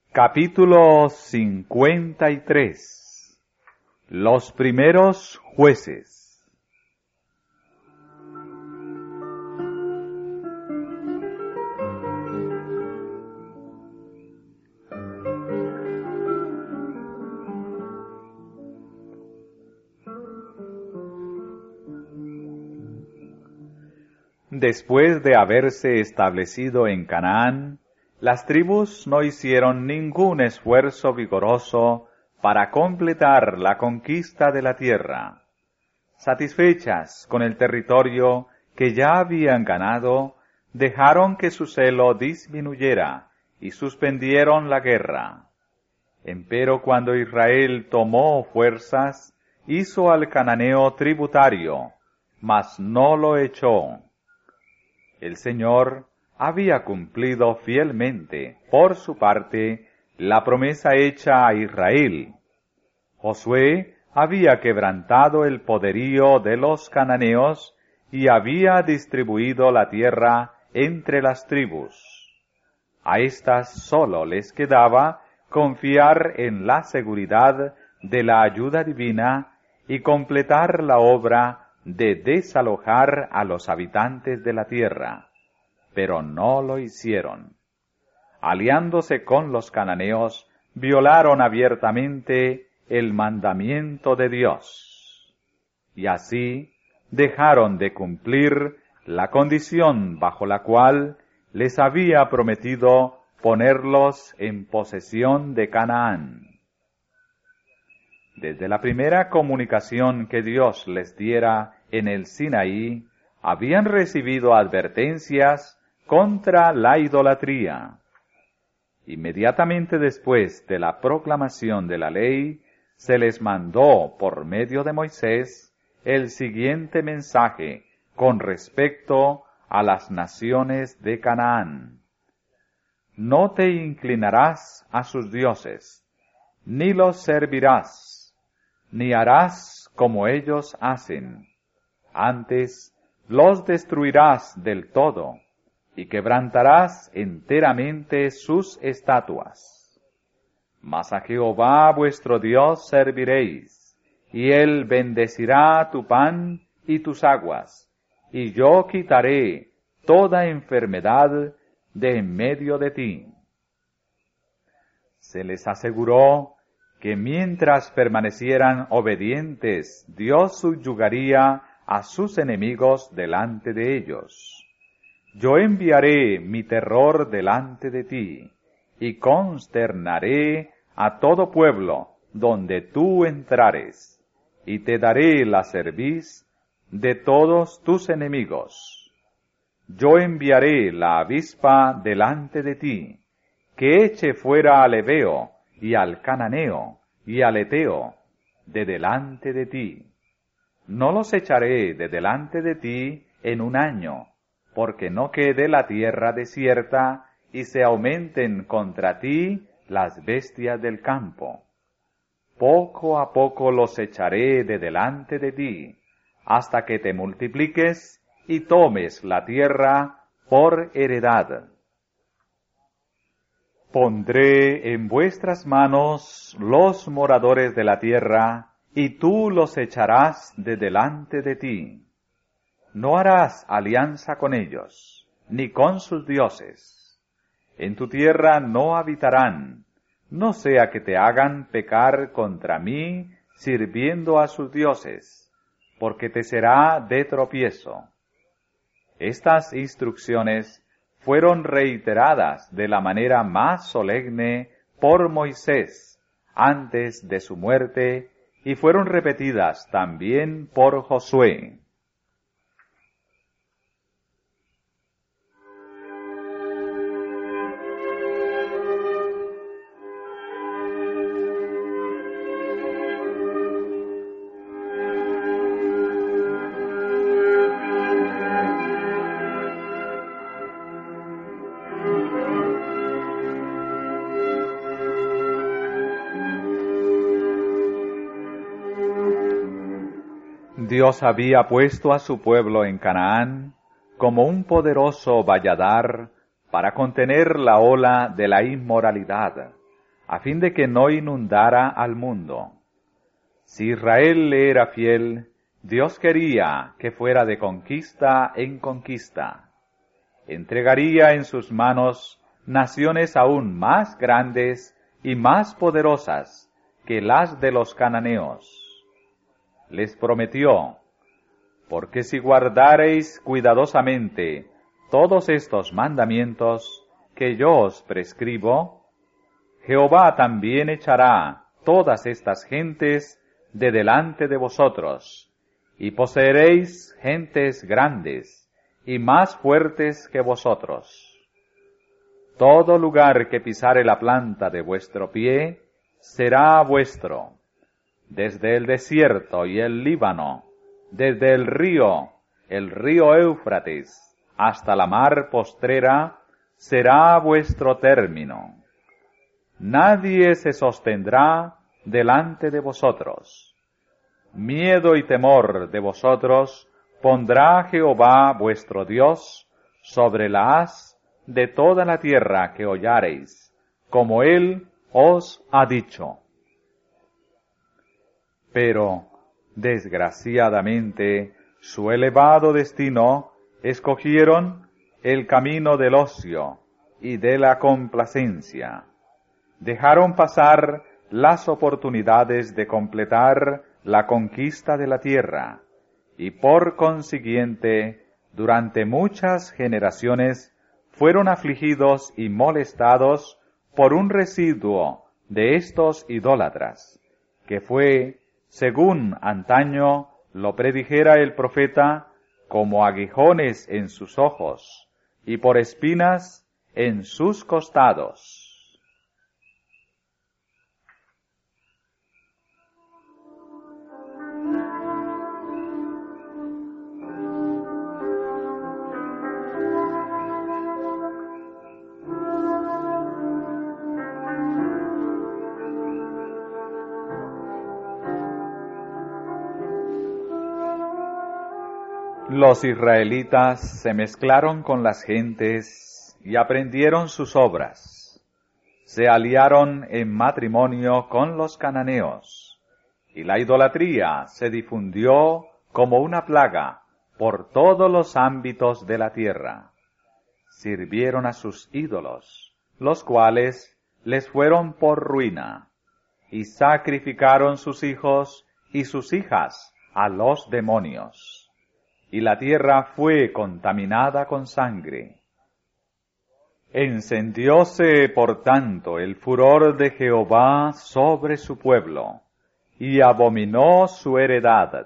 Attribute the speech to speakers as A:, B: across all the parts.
A: Capítulo 53. Los primeros jueces. Después de haberse establecido en Canaán, las tribus no hicieron ningún esfuerzo vigoroso para completar la conquista de la tierra. Satisfechas con el territorio que ya habían ganado, dejaron que su celo disminuyera y suspendieron la guerra. Empero cuando Israel tomó fuerzas, hizo al cananeo tributario, mas no lo echó. El Señor había cumplido fielmente, por su parte, la promesa hecha a Israel. Josué había quebrantado el poderío de los cananeos y había distribuido la tierra entre las tribus. A éstas sólo les quedaba confiar en la seguridad de la ayuda divina y completar la obra de desalojar a los habitantes de la tierra. Pero no lo hicieron. Aliándose con los cananeos, violaron abiertamente el mandamiento de Dios. Y así dejaron de cumplir la condición bajo la cual les había prometido ponerlos en posesión de Canaán. Desde la primera comunicación que Dios les diera en el Sinaí, habían recibido advertencias contra la idolatría. Inmediatamente después de la proclamación de la ley, se les mandó por medio de Moisés el siguiente mensaje con respecto a las naciones de Canaán. No te inclinarás a sus dioses, ni los servirás, ni harás como ellos hacen. Antes los destruirás del todo, y quebrantarás enteramente sus estatuas. Mas a Jehová vuestro Dios serviréis, y Él bendecirá tu pan y tus aguas, y yo quitaré toda enfermedad de en medio de ti. Se les aseguró que mientras permanecieran obedientes, Dios subyugaría a sus enemigos delante de ellos. Yo enviaré mi terror delante de ti, y consternaré a todo pueblo donde tú entrares, y te daré la cerviz de todos tus enemigos. Yo enviaré la avispa delante de ti, que eche fuera al heveo, y al cananeo, y al heteo, de delante de ti. No los echaré de delante de ti en un año, porque no quede la tierra desierta, y se aumenten contra ti las bestias del campo. Poco a poco los echaré de delante de ti, hasta que te multipliques y tomes la tierra por heredad. Pondré en vuestras manos los moradores de la tierra, y tú los echarás de delante de ti. No harás alianza con ellos, ni con sus dioses. En tu tierra no habitarán, no sea que te hagan pecar contra mí, sirviendo a sus dioses, porque te será de tropiezo. Estas instrucciones fueron reiteradas de la manera más solemne por Moisés antes de su muerte, y fueron repetidas también por Josué. Dios había puesto a su pueblo en Canaán como un poderoso valladar para contener la ola de la inmoralidad, a fin de que no inundara al mundo. Si Israel le era fiel, Dios quería que fuera de conquista en conquista. Entregaría en sus manos naciones aún más grandes y más poderosas que las de los cananeos. Les prometió: porque si guardareis cuidadosamente todos estos mandamientos que yo os prescribo, Jehová también echará todas estas gentes de delante de vosotros, y poseeréis gentes grandes y más fuertes que vosotros. Todo lugar que pisare la planta de vuestro pie será vuestro, desde el desierto y el Líbano, desde el río Éufrates, hasta la mar postrera, será vuestro término. Nadie se sostendrá delante de vosotros. Miedo y temor de vosotros pondrá Jehová vuestro Dios sobre la haz de toda la tierra que hollareis, como Él os ha dicho. Pero, desgraciadamente, su elevado destino escogieron el camino del ocio y de la complacencia. Dejaron pasar las oportunidades de completar la conquista de la tierra, y por consiguiente, durante muchas generaciones, fueron afligidos y molestados por un residuo de estos idólatras, que fue, según antaño lo predijera el profeta, como aguijones en sus ojos y por espinas en sus costados. Los israelitas se mezclaron con las gentes y aprendieron sus obras. Se aliaron en matrimonio con los cananeos, y la idolatría se difundió como una plaga por todos los ámbitos de la tierra. Sirvieron a sus ídolos, los cuales les fueron por ruina, y sacrificaron sus hijos y sus hijas a los demonios. Y la tierra fue contaminada con sangre. Encendióse, por tanto, el furor de Jehová sobre su pueblo, y abominó su heredad.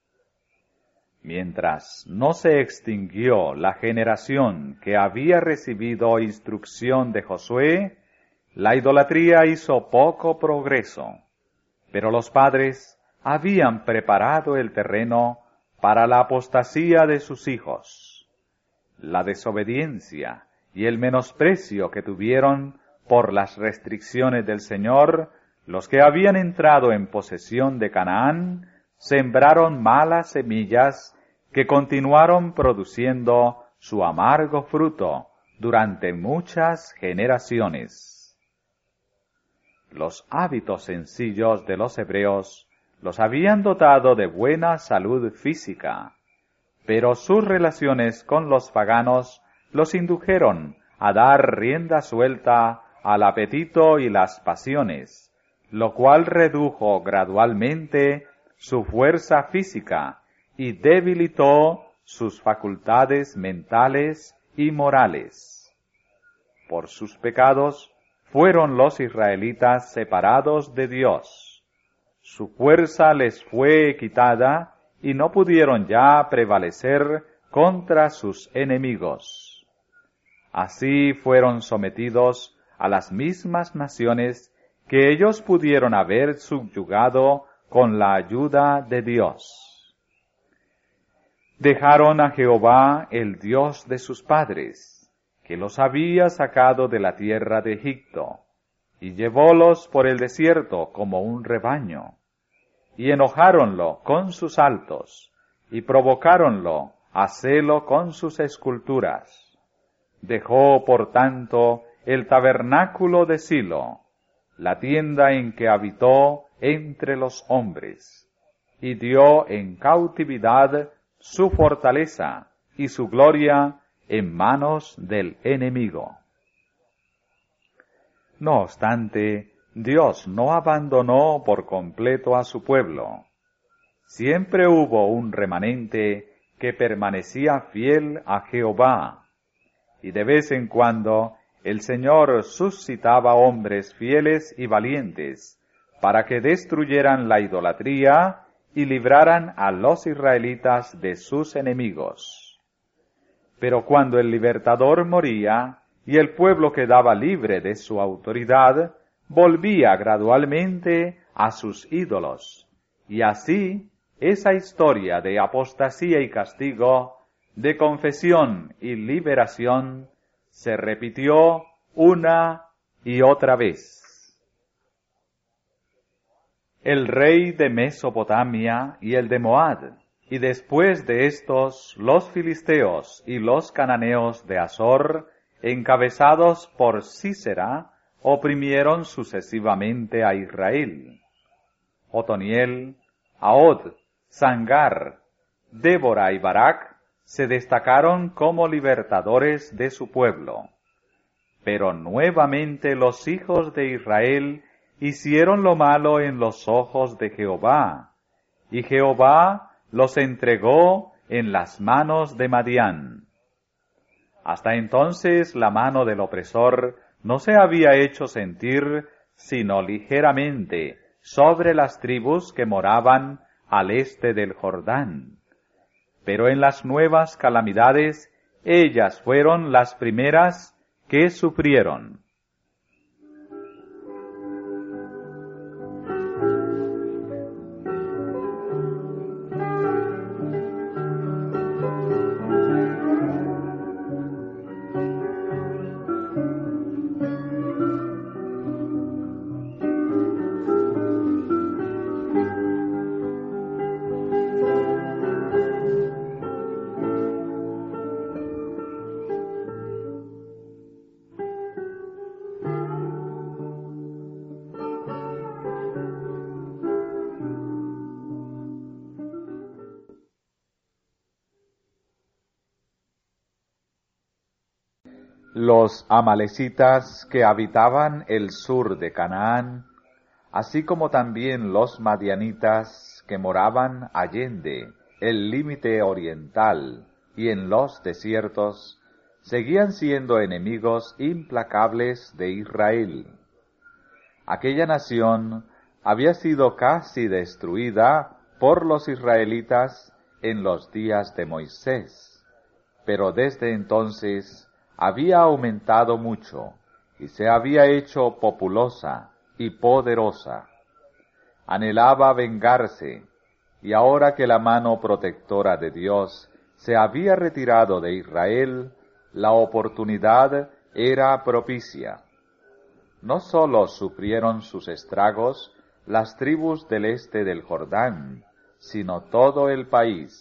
A: Mientras no se extinguió la generación que había recibido instrucción de Josué, la idolatría hizo poco progreso, pero los padres habían preparado el terreno para la apostasía de sus hijos. La desobediencia y el menosprecio que tuvieron por las restricciones del Señor, los que habían entrado en posesión de Canaán, sembraron malas semillas que continuaron produciendo su amargo fruto durante muchas generaciones. Los hábitos sencillos de los hebreos los habían dotado de buena salud física, pero sus relaciones con los paganos los indujeron a dar rienda suelta al apetito y las pasiones, lo cual redujo gradualmente su fuerza física y debilitó sus facultades mentales y morales. Por sus pecados fueron los israelitas separados de Dios. Su fuerza les fue quitada y no pudieron ya prevalecer contra sus enemigos. Así fueron sometidos a las mismas naciones que ellos pudieron haber subyugado con la ayuda de Dios. Dejaron a Jehová, el Dios de sus padres, que los había sacado de la tierra de Egipto, y llevólos por el desierto como un rebaño, y enojáronlo con sus altos, y provocáronlo a celo con sus esculturas. Dejó, por tanto, el tabernáculo de Silo, la tienda en que habitó entre los hombres, y dio en cautividad su fortaleza y su gloria en manos del enemigo. No obstante, Dios no abandonó por completo a su pueblo. Siempre hubo un remanente que permanecía fiel a Jehová, y de vez en cuando el Señor suscitaba hombres fieles y valientes para que destruyeran la idolatría y libraran a los israelitas de sus enemigos. Pero cuando el libertador moría y el pueblo quedaba libre de su autoridad, volvía gradualmente a sus ídolos, y así esa historia de apostasía y castigo, de confesión y liberación, se repitió una y otra vez. El rey de Mesopotamia y el de Moab, y después de estos los filisteos y los cananeos de Azor, encabezados por Sísera, oprimieron sucesivamente a Israel. Otoniel, Ahod, Sangar, Débora y Barak se destacaron como libertadores de su pueblo. Pero nuevamente los hijos de Israel hicieron lo malo en los ojos de Jehová, y Jehová los entregó en las manos de Madián. Hasta entonces la mano del opresor no se había hecho sentir sino ligeramente sobre las tribus que moraban al este del Jordán. Pero en las nuevas calamidades, ellas fueron las primeras que sufrieron. Los amalecitas que habitaban el sur de Canaán, así como también los madianitas que moraban allende el límite oriental y en los desiertos, seguían siendo enemigos implacables de Israel. Aquella nación había sido casi destruida por los israelitas en los días de Moisés, pero desde entonces había aumentado mucho y se había hecho populosa y poderosa. Anhelaba vengarse, y ahora que la mano protectora de Dios se había retirado de Israel, la oportunidad era propicia. No sólo sufrieron sus estragos las tribus del este del Jordán, sino todo el país.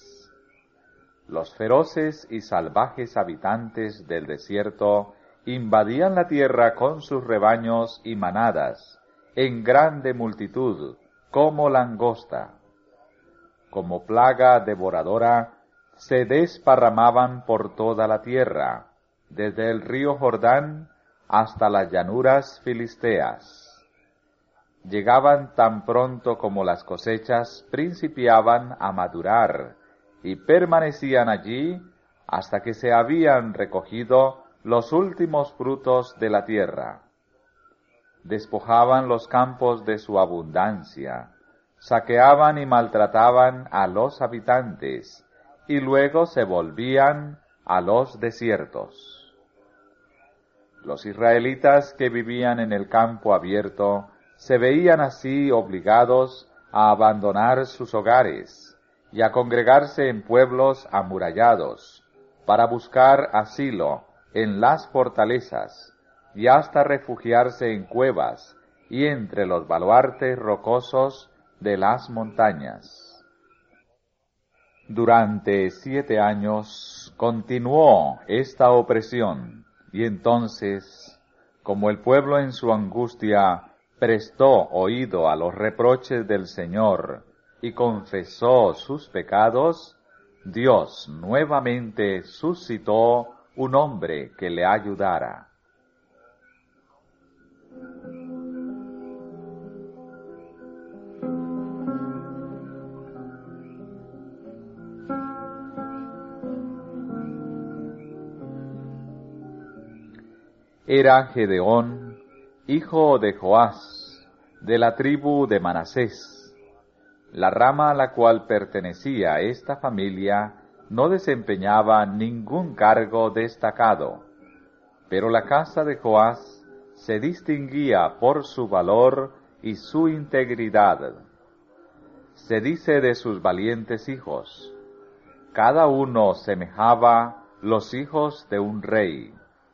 A: Los feroces y salvajes habitantes del desierto invadían la tierra con sus rebaños y manadas, en grande multitud, como langosta. Como plaga devoradora, se desparramaban por toda la tierra, desde el río Jordán hasta las llanuras filisteas. Llegaban tan pronto como las cosechas principiaban a madurar, y permanecían allí hasta que se habían recogido los últimos frutos de la tierra. Despojaban los campos de su abundancia, saqueaban y maltrataban a los habitantes, y luego se volvían a los desiertos. Los israelitas que vivían en el campo abierto se veían así obligados a abandonar sus hogares y a congregarse en pueblos amurallados, para buscar asilo en las fortalezas, y hasta refugiarse en cuevas y entre los baluartes rocosos de las montañas. Durante 7 años continuó esta opresión, y entonces, como el pueblo en su angustia prestó oído a los reproches del Señor y confesó sus pecados, Dios nuevamente suscitó un hombre que le ayudara. Era Gedeón, hijo de Joás, de la tribu de Manasés. La rama a la cual pertenecía esta familia no desempeñaba ningún cargo destacado, pero la casa de Joás se distinguía por su valor y su integridad. Se dice de sus valientes hijos, cada uno semejaba los hijos de un rey.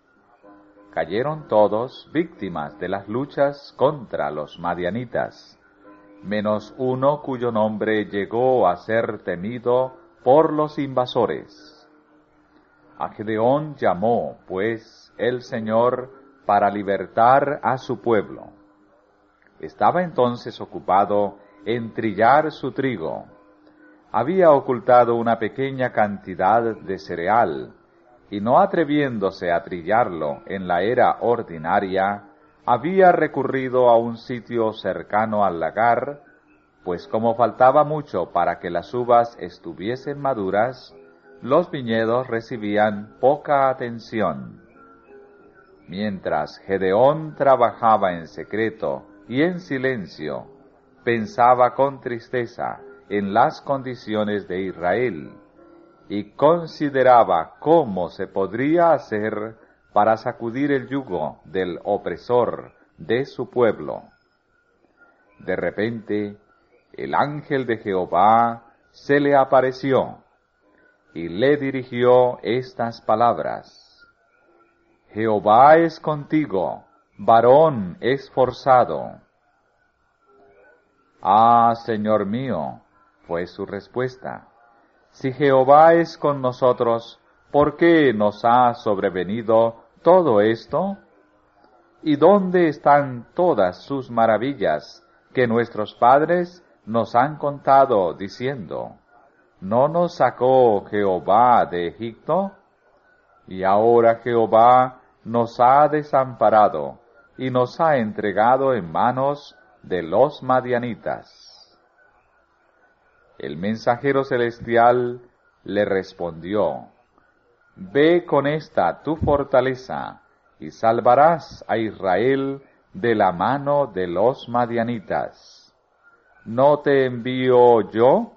A: Cayeron todos víctimas de las luchas contra los madianitas, menos uno cuyo nombre llegó a ser temido por los invasores. A Gedeón llamó, pues, el Señor para libertar a su pueblo. Estaba entonces ocupado en trillar su trigo. Había ocultado una pequeña cantidad de cereal, y no atreviéndose a trillarlo en la era ordinaria, había recurrido a un sitio cercano al lagar, pues como faltaba mucho para que las uvas estuviesen maduras, los viñedos recibían poca atención. Mientras Gedeón trabajaba en secreto y en silencio, pensaba con tristeza en las condiciones de Israel, y consideraba cómo se podría hacer para sacudir el yugo del opresor de su pueblo. De repente, el ángel de Jehová se le apareció y le dirigió estas palabras: Jehová es contigo, varón esforzado. Ah, Señor mío, fue su respuesta. Si Jehová es con nosotros, ¿por qué nos ha sobrevenido todo esto? ¿Y dónde están todas sus maravillas que nuestros padres nos han contado, diciendo, ¿no nos sacó Jehová de Egipto? Y ahora Jehová nos ha desamparado y nos ha entregado en manos de los madianitas. El mensajero celestial le respondió: Ve con esta tu fortaleza, y salvarás a Israel de la mano de los madianitas. ¿No te envío yo?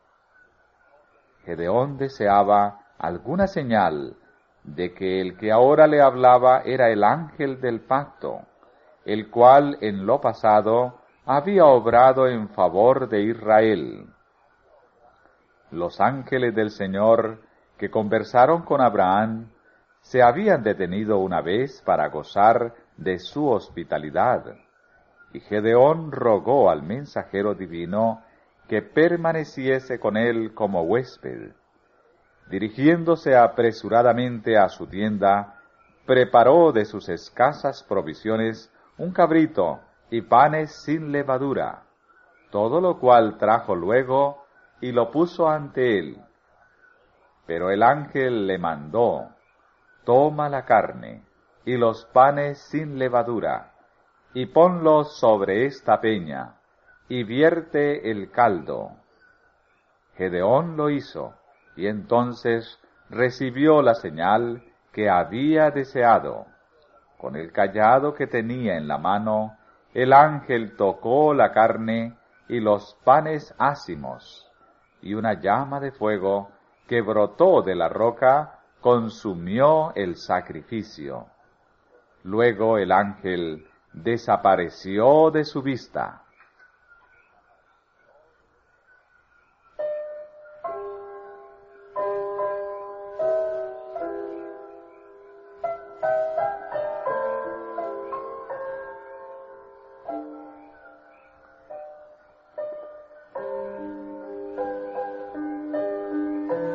A: Gedeón deseaba alguna señal de que el que ahora le hablaba era el ángel del pacto, el cual en lo pasado había obrado en favor de Israel. Los ángeles del Señor que conversaron con Abraham se habían detenido una vez para gozar de su hospitalidad, y Gedeón rogó al mensajero divino que permaneciese con él como huésped. Dirigiéndose apresuradamente a su tienda, preparó de sus escasas provisiones un cabrito y panes sin levadura, todo lo cual trajo luego y lo puso ante él. Pero el ángel le mandó: Toma la carne y los panes sin levadura, y ponlos sobre esta peña, y vierte el caldo. Gedeón lo hizo, y entonces recibió la señal que había deseado. Con el cayado que tenía en la mano, el ángel tocó la carne y los panes ácimos, y una llama de fuego que brotó de la roca consumió el sacrificio. Luego el ángel desapareció de su vista.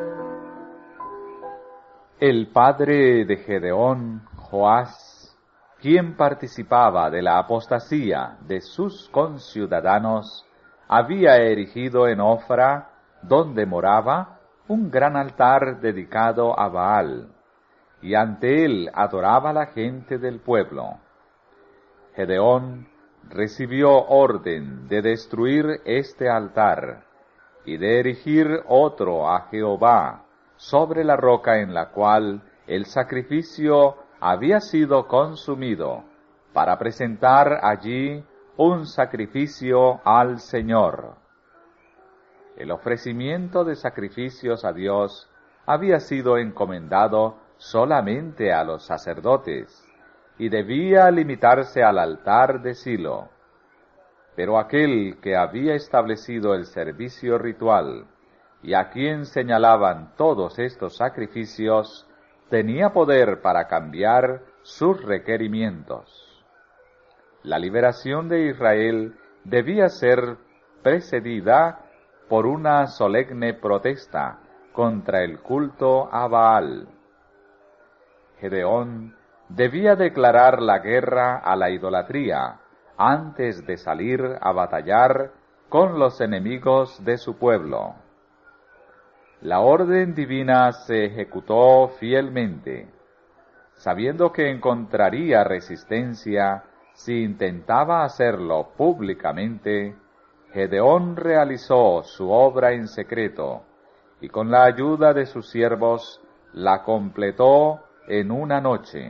A: El padre de Gedeón, Joás, quien participaba de la apostasía de sus conciudadanos, había erigido en Ofra, donde moraba, un gran altar dedicado a Baal, y ante él adoraba la gente del pueblo. Gedeón recibió orden de destruir este altar y de erigir otro a Jehová sobre la roca en la cual el sacrificio había sido consumido, para presentar allí un sacrificio al Señor. El ofrecimiento de sacrificios a Dios había sido encomendado solamente a los sacerdotes, y debía limitarse al altar de Silo. Pero aquel que había establecido el servicio ritual, y a quien señalaban todos estos sacrificios, tenía poder para cambiar sus requerimientos. La liberación de Israel debía ser precedida por una solemne protesta contra el culto a Baal. Gedeón debía declarar la guerra a la idolatría antes de salir a batallar con los enemigos de su pueblo. La orden divina se ejecutó fielmente, sabiendo que encontraría resistencia si intentaba hacerlo públicamente. Gedeón realizó su obra en secreto, y con la ayuda de sus siervos la completó en una noche.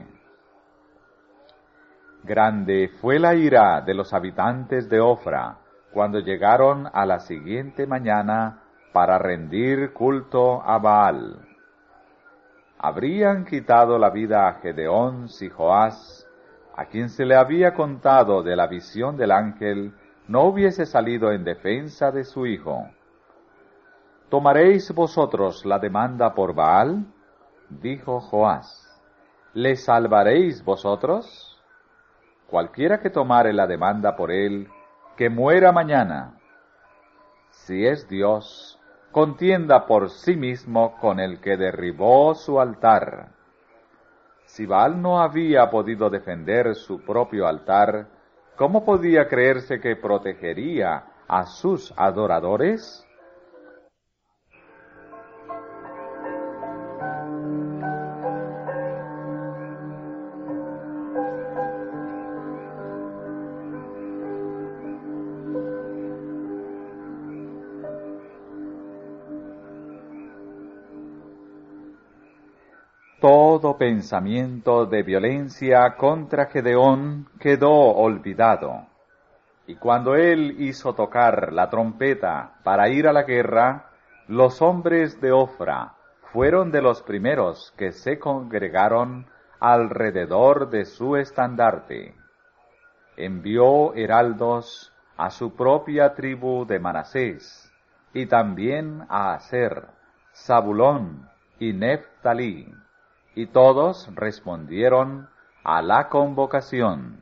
A: Grande fue la ira de los habitantes de Ofra cuando llegaron a la siguiente mañana para rendir culto a Baal. Habrían quitado la vida a Gedeón si Joás, a quien se le había contado de la visión del ángel, no hubiese salido en defensa de su hijo. ¿Tomaréis vosotros la demanda por Baal? Dijo Joás. ¿Le salvaréis vosotros? Cualquiera que tomare la demanda por él, que muera mañana. Si es Dios, contienda por sí mismo con el que derribó su altar. Si Baal no había podido defender su propio altar, ¿cómo podía creerse que protegería a sus adoradores? Todo pensamiento de violencia contra Gedeón quedó olvidado, y cuando él hizo tocar la trompeta para ir a la guerra, los hombres de Ofra fueron de los primeros que se congregaron alrededor de su estandarte. Envió heraldos a su propia tribu de Manasés, y también a Aser, Zabulón y Neftalí, y todos respondieron a la convocación.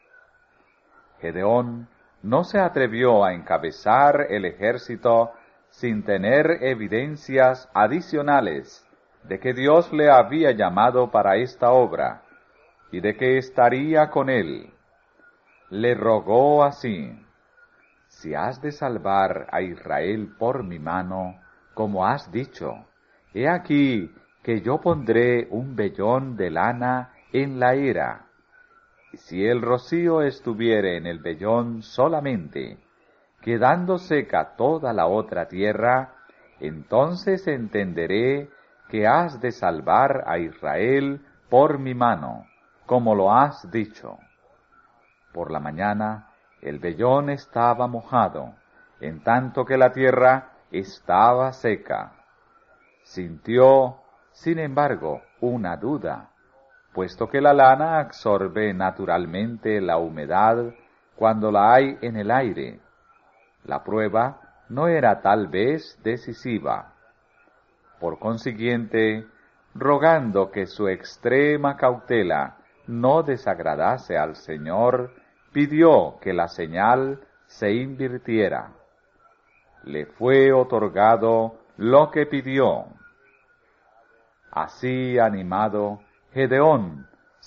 A: Gedeón no se atrevió a encabezar el ejército sin tener evidencias adicionales de que Dios le había llamado para esta obra y de que estaría con él. Le rogó así: si has de salvar a Israel por mi mano, como has dicho, he aquí que yo pondré un vellón de lana en la era, y si el rocío estuviere en el vellón solamente, quedando seca toda la otra tierra, entonces entenderé que has de salvar a Israel por mi mano, como lo has dicho. Por la mañana el vellón estaba mojado, en tanto que la tierra estaba seca. Sintió, sin embargo, una duda, puesto que la lana absorbe naturalmente la humedad cuando la hay en el aire. La prueba no era tal vez decisiva. Por consiguiente, rogando que su extrema cautela no desagradase al Señor, pidió que la señal se invirtiera. Le fue otorgado lo que pidió. Así animado, Gedeón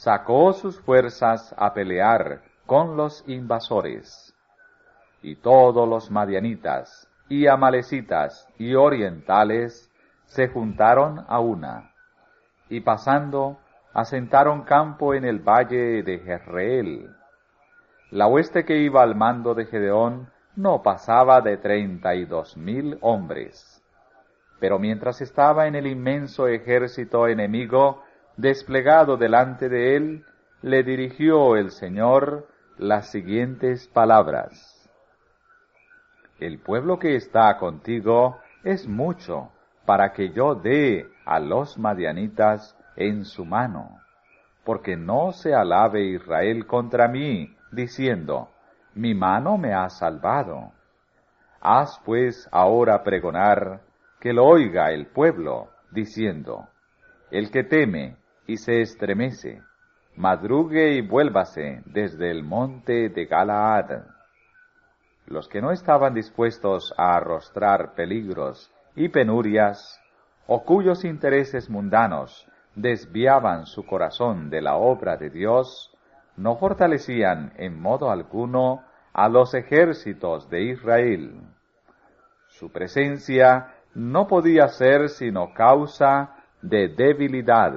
A: sacó sus fuerzas a pelear con los invasores. Y todos los madianitas, y amalecitas, y orientales, se juntaron a una, y pasando, asentaron campo en el valle de Jezreel. La hueste que iba al mando de Gedeón no pasaba de 32,000 hombres. Pero mientras estaba en el inmenso ejército enemigo desplegado delante de él, le dirigió el Señor las siguientes palabras: El pueblo que está contigo es mucho para que yo dé a los madianitas en su mano, porque no se alabe Israel contra mí, diciendo, mi mano me ha salvado. Haz pues ahora pregonar, que lo oiga el pueblo, diciendo, el que teme y se estremece, madrugue y vuélvase desde el monte de Galaad. Los que no estaban dispuestos a arrostrar peligros y penurias, o cuyos intereses mundanos desviaban su corazón de la obra de Dios, no fortalecían en modo alguno a los ejércitos de Israel. Su presencia no podía ser sino causa de debilidad.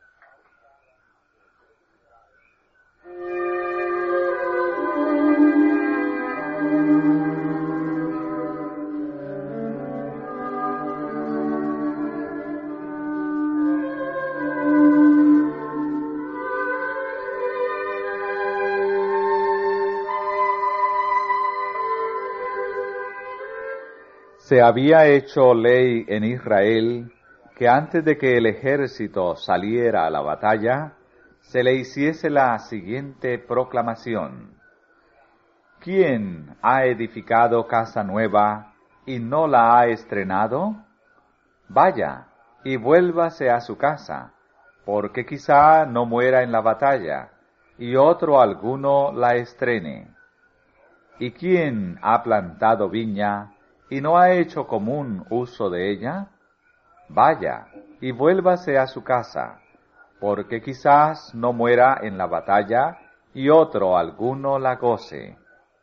A: Se había hecho ley en Israel que antes de que el ejército saliera a la batalla, se le hiciese la siguiente proclamación: ¿Quién ha edificado casa nueva y no la ha estrenado? Vaya y vuélvase a su casa, porque quizá no muera en la batalla, y otro alguno la estrene. ¿Y quién ha plantado viña y no ha hecho común uso de ella? Vaya y vuélvase a su casa, porque quizás no muera en la batalla y otro alguno la goce.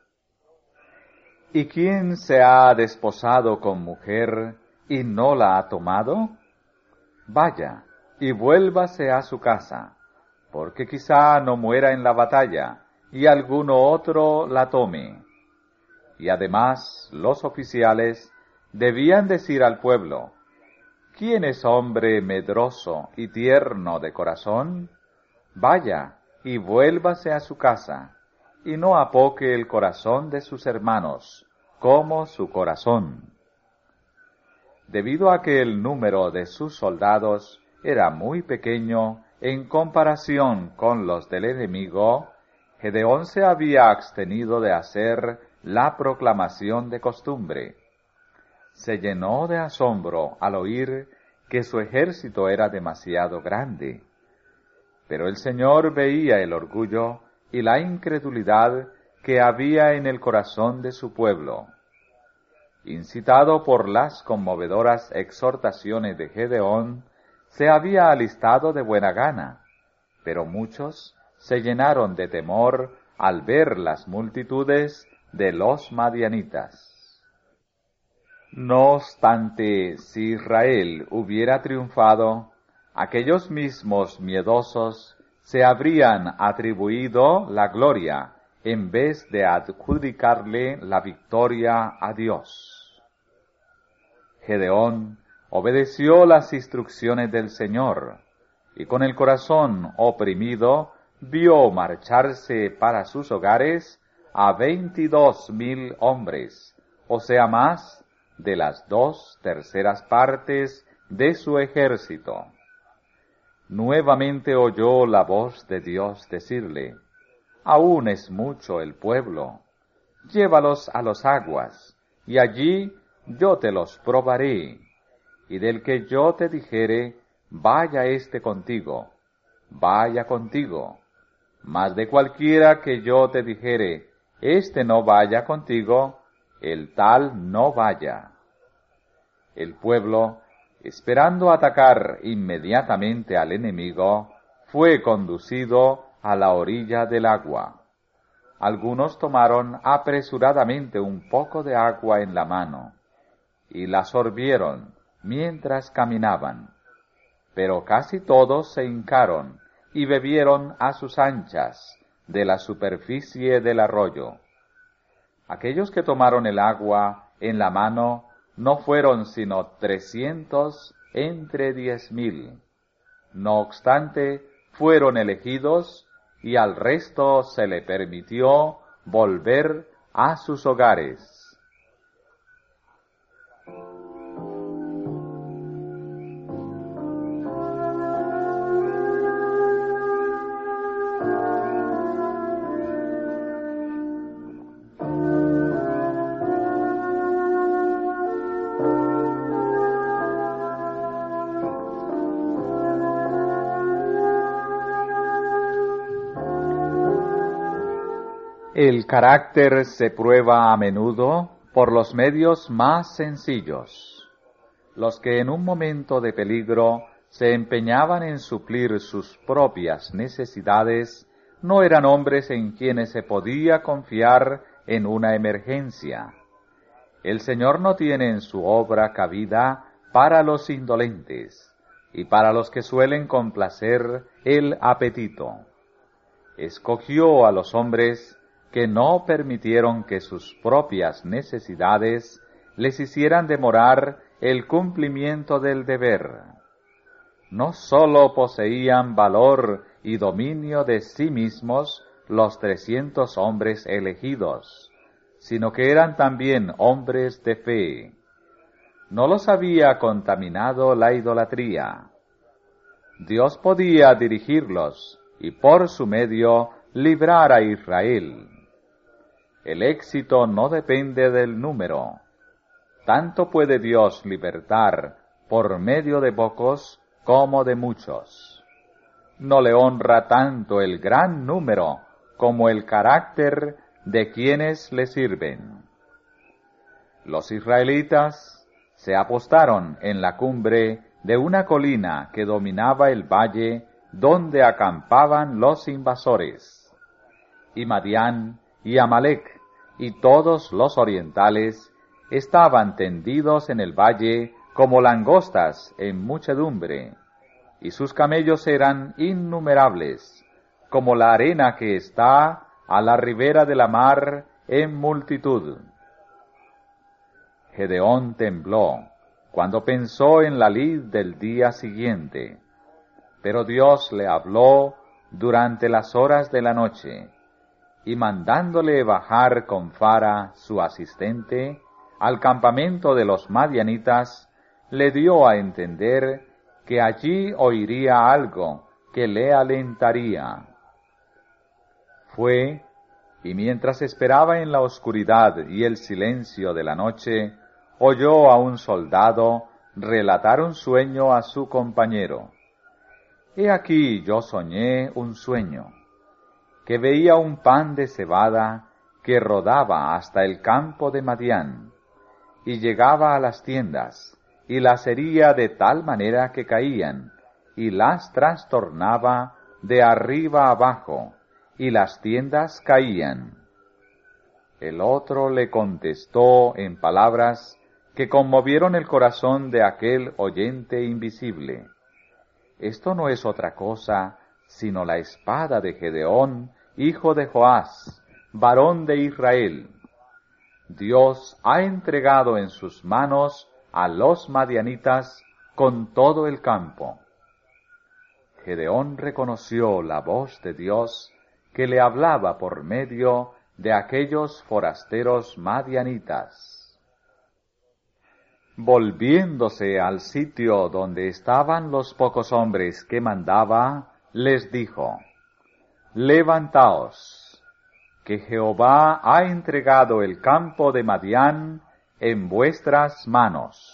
A: ¿Y quién se ha desposado con mujer y no la ha tomado? Vaya y vuélvase a su casa, porque quizá no muera en la batalla y alguno otro la tome. Y además los oficiales debían decir al pueblo, ¿quién es hombre medroso y tierno de corazón? Vaya y vuélvase a su casa, y no apoque el corazón de sus hermanos, como su corazón. Debido a que el número de sus soldados era muy pequeño en comparación con los del enemigo, Gedeón se había abstenido de hacer la proclamación de costumbre. Se llenó de asombro al oír que su ejército era demasiado grande. Pero el Señor veía el orgullo y la incredulidad que había en el corazón de su pueblo. Incitado por las conmovedoras exhortaciones de Gedeón, se había alistado de buena gana, pero muchos se llenaron de temor al ver las multitudes de los madianitas. No obstante, si Israel hubiera triunfado, aquellos mismos miedosos se habrían atribuido la gloria en vez de adjudicarle la victoria a Dios. Gedeón obedeció las instrucciones del Señor, y con el corazón oprimido vio marcharse para sus hogares a 22,000 hombres, o sea más de las 2/3 partes de su ejército. Nuevamente oyó la voz de Dios decirle, aún es mucho el pueblo, llévalos a las aguas, y allí yo te los probaré, y del que yo te dijere, vaya éste contigo, vaya contigo, mas de cualquiera que yo te dijere, este no vaya contigo, el tal no vaya. El pueblo, esperando atacar inmediatamente al enemigo, fue conducido a la orilla del agua. Algunos tomaron apresuradamente un poco de agua en la mano, y la sorbieron mientras caminaban, pero casi todos se hincaron y bebieron a sus anchas de la superficie del arroyo. Aquellos que tomaron el agua en la mano no fueron sino 300 entre 10,000. No obstante, fueron elegidos y al resto se le permitió volver a sus hogares. El carácter se prueba a menudo por los medios más sencillos. Los que en un momento de peligro se empeñaban en suplir sus propias necesidades no eran hombres en quienes se podía confiar en una emergencia. El Señor no tiene en su obra cabida para los indolentes y para los que suelen complacer el apetito. Escogió a los hombres que no permitieron que sus propias necesidades les hicieran demorar el cumplimiento del deber. No sólo poseían valor y dominio de sí mismos los 300 hombres elegidos, sino que eran también hombres de fe. No los había contaminado la idolatría. Dios podía dirigirlos y por su medio librar a Israel. El éxito no depende del número. Tanto puede Dios libertar por medio de pocos como de muchos. No le honra tanto el gran número como el carácter de quienes le sirven. Los israelitas se apostaron en la cumbre de una colina que dominaba el valle donde acampaban los invasores. Y Madián y Amalec y todos los orientales estaban tendidos en el valle como langostas en muchedumbre, y sus camellos eran innumerables, como la arena que está a la ribera de la mar en multitud. Gedeón tembló cuando pensó en la lid del día siguiente, pero Dios le habló durante las horas de la noche, y mandándole bajar con Fara, su asistente, al campamento de los madianitas, le dio a entender que allí oiría algo que le alentaría. Fue, y mientras esperaba en la oscuridad y el silencio de la noche, oyó a un soldado relatar un sueño a su compañero. He aquí yo soñé un sueño, que veía un pan de cebada que rodaba hasta el campo de Madián, y llegaba a las tiendas, y las hería de tal manera que caían, y las trastornaba de arriba abajo, y las tiendas caían. El otro le contestó en palabras que conmovieron el corazón de aquel oyente invisible. Esto no es otra cosa sino la espada de Gedeón, hijo de Joás, varón de Israel. Dios ha entregado en sus manos a los madianitas con todo el campo. Gedeón reconoció la voz de Dios que le hablaba por medio de aquellos forasteros madianitas. Volviéndose al sitio donde estaban los pocos hombres que mandaba, les dijo: Levantaos, que Jehová ha entregado el campo de Madián en vuestras manos.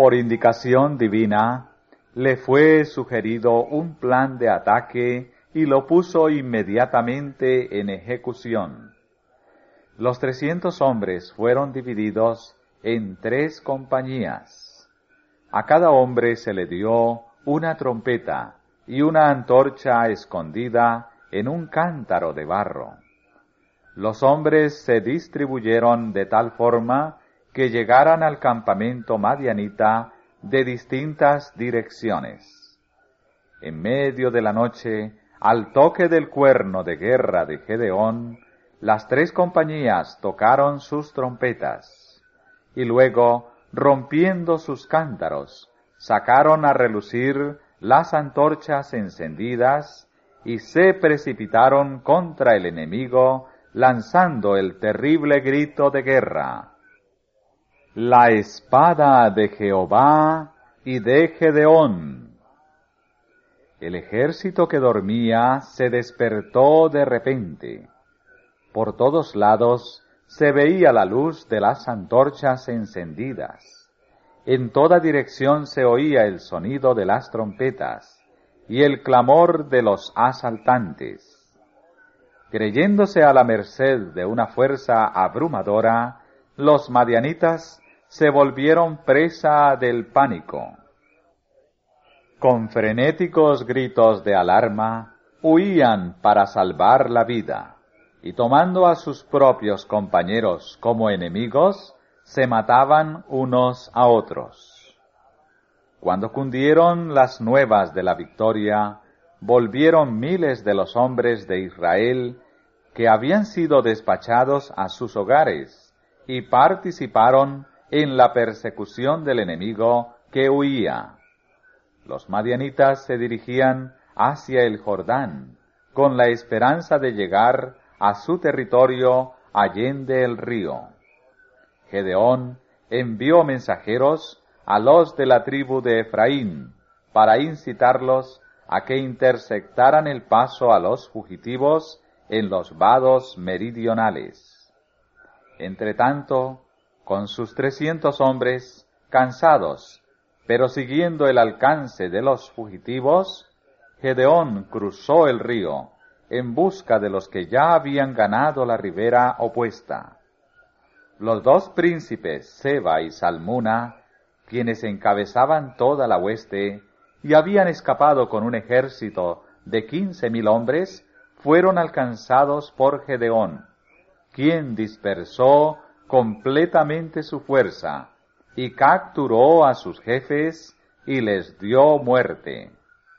A: Por indicación divina, le fue sugerido un plan de ataque y lo puso inmediatamente en ejecución. Los 300 hombres fueron divididos en 3 compañías. A cada hombre se le dio una trompeta y una antorcha escondida en un cántaro de barro. Los hombres se distribuyeron de tal forma que llegaran al campamento madianita de distintas direcciones. En medio de la noche, al toque del cuerno de guerra de Gedeón, las 3 compañías tocaron sus trompetas, y luego, rompiendo sus cántaros, sacaron a relucir las antorchas encendidas, y se precipitaron contra el enemigo, lanzando el terrible grito de guerra: «La espada de Jehová y de Gedeón». El ejército que dormía se despertó de repente. Por todos lados se veía la luz de las antorchas encendidas. En toda dirección se oía el sonido de las trompetas y el clamor de los asaltantes. Creyéndose a la merced de una fuerza abrumadora, los madianitas se volvieron presa del pánico. Con frenéticos gritos de alarma, huían para salvar la vida, y tomando a sus propios compañeros como enemigos, se mataban unos a otros. Cuando cundieron las nuevas de la victoria, volvieron miles de los hombres de Israel que habían sido despachados a sus hogares, y participaron en la persecución del enemigo que huía. Los madianitas se dirigían hacia el Jordán, con la esperanza de llegar a su territorio allende el río. Gedeón envió mensajeros a los de la tribu de Efraín, para incitarlos a que interceptaran el paso a los fugitivos en los vados meridionales. Entretanto, con sus 300 hombres, cansados, pero siguiendo el alcance de los fugitivos, Gedeón cruzó el río en busca de los que ya habían ganado la ribera opuesta. Los 2 príncipes, Seba y Salmuna, quienes encabezaban toda la hueste y habían escapado con un ejército de 15,000 hombres, fueron alcanzados por Gedeón, quien dispersó completamente su fuerza y capturó a sus jefes y les dio muerte.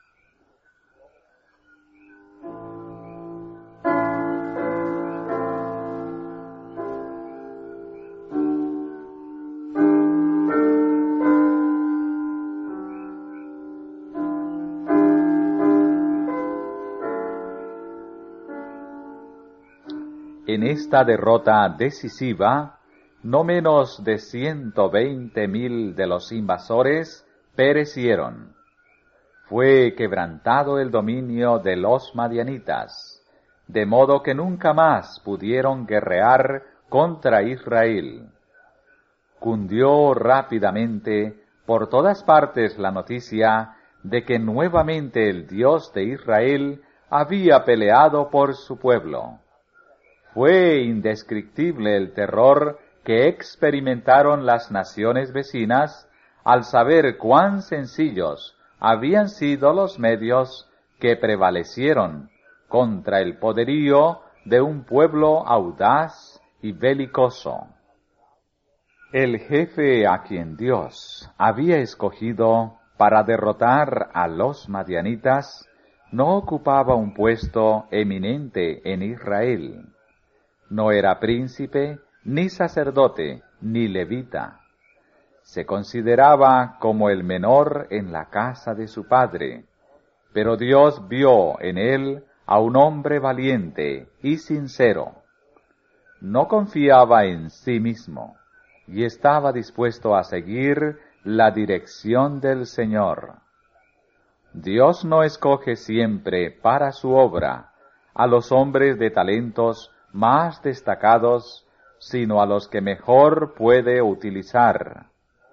A: En esta derrota decisiva, no menos de 120,000 de los invasores perecieron. Fue quebrantado el dominio de los madianitas, de modo que nunca más pudieron guerrear contra Israel. Cundió rápidamente por todas partes la noticia de que nuevamente el Dios de Israel había peleado por su pueblo. Fue indescriptible el terror que experimentaron las naciones vecinas al saber cuán sencillos habían sido los medios que prevalecieron contra el poderío de un pueblo audaz y belicoso. El jefe a quien Dios había escogido para derrotar a los madianitas no ocupaba un puesto eminente en Israel. No era príncipe, ni sacerdote, ni levita. Se consideraba como el menor en la casa de su padre, pero Dios vio en él a un hombre valiente y sincero. No confiaba en sí mismo, y estaba dispuesto a seguir la dirección del Señor. Dios no escoge siempre para su obra a los hombres de talentos más destacados, sino a los que mejor puede utilizar.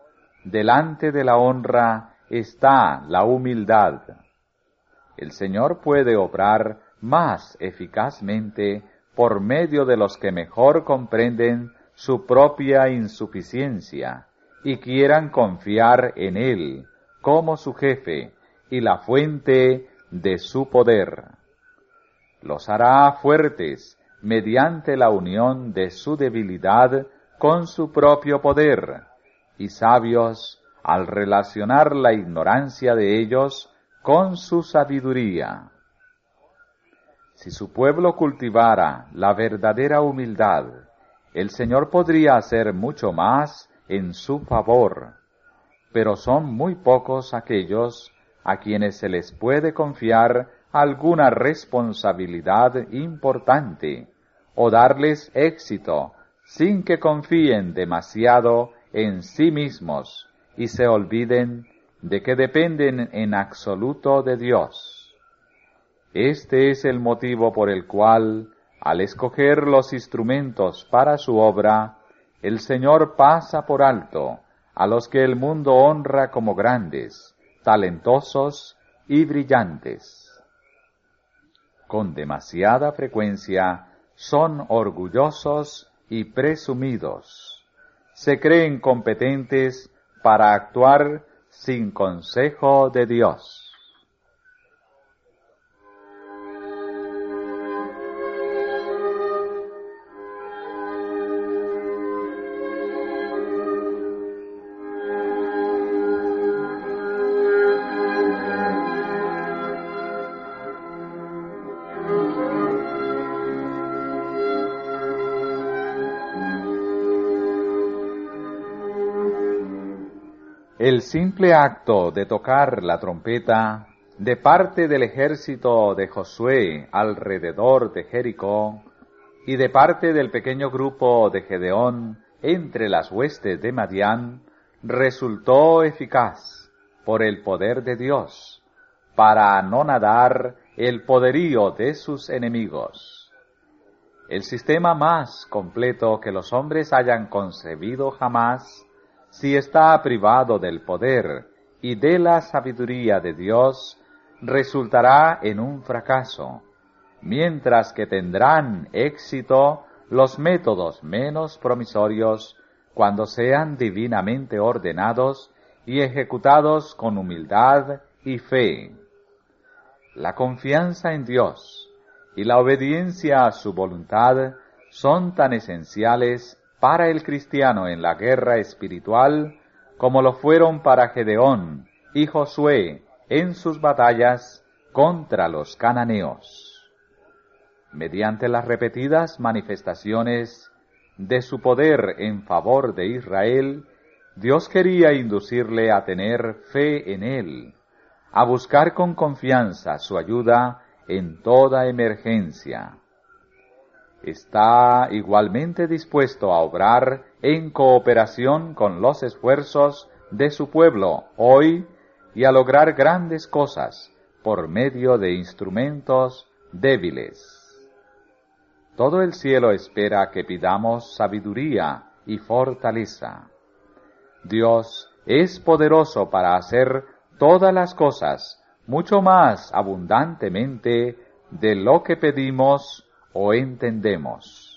A: delante de la honra está la humildad. El Señor puede obrar más eficazmente por medio de los que mejor comprenden su propia insuficiencia y quieran confiar en Él como su jefe y la fuente de su poder. Los hará fuertes mediante la unión de su debilidad con su propio poder, y sabios al relacionar la ignorancia de ellos con su sabiduría. Si su pueblo cultivara la verdadera humildad, el Señor podría hacer mucho más en su favor, pero son muy pocos aquellos a quienes se les puede confiar alguna responsabilidad importante o darles éxito sin que confíen demasiado en sí mismos y se olviden de que dependen en absoluto de Dios. Este es el motivo por el cual, al escoger los instrumentos para su obra, el Señor pasa por alto a los que el mundo honra como grandes, talentosos y brillantes. Con demasiada frecuencia son orgullosos y presumidos. Se creen competentes para actuar sin consejo de Dios. El simple acto de tocar la trompeta de parte del ejército de Josué alrededor de Jericó y de parte del pequeño grupo de Gedeón entre las huestes de Madián resultó eficaz por el poder de Dios para anonadar el poderío de sus enemigos. El sistema más completo que los hombres hayan concebido jamás, si está privado del poder y de la sabiduría de Dios, resultará en un fracaso, mientras que tendrán éxito los métodos menos promisorios cuando sean divinamente ordenados y ejecutados con humildad y fe. La confianza en Dios y la obediencia a su voluntad son tan esenciales para el cristiano en la guerra espiritual, como lo fueron para Gedeón y Josué en sus batallas contra los cananeos. Mediante las repetidas manifestaciones de su poder en favor de Israel, Dios quería inducirle a tener fe en Él, a buscar con confianza su ayuda en toda emergencia. Está igualmente dispuesto a obrar en cooperación con los esfuerzos de su pueblo hoy y a lograr grandes cosas por medio de instrumentos débiles. Todo el cielo espera que pidamos sabiduría y fortaleza. Dios es poderoso para hacer todas las cosas mucho más abundantemente de lo que pedimos o entendemos.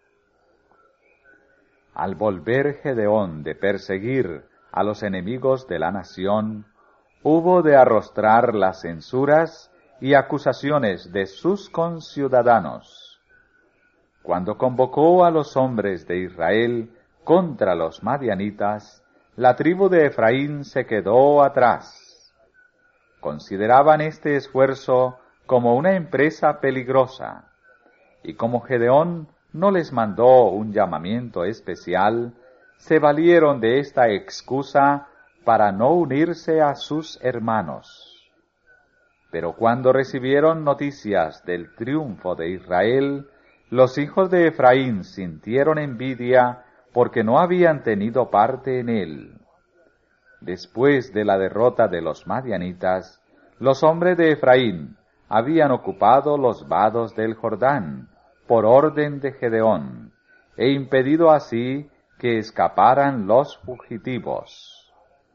A: Al volver Gedeón de perseguir a los enemigos de la nación, hubo de arrostrar las censuras y acusaciones de sus conciudadanos. Cuando convocó a los hombres de Israel contra los madianitas, la tribu de Efraín se quedó atrás. Consideraban este esfuerzo como una empresa peligrosa, y como Gedeón no les mandó un llamamiento especial, se valieron de esta excusa para no unirse a sus hermanos. Pero cuando recibieron noticias del triunfo de Israel, los hijos de Efraín sintieron envidia porque no habían tenido parte en él. Después de la derrota de los madianitas, los hombres de Efraín habían ocupado los vados del Jordán por orden de Gedeón, e impedido así que escaparan los fugitivos.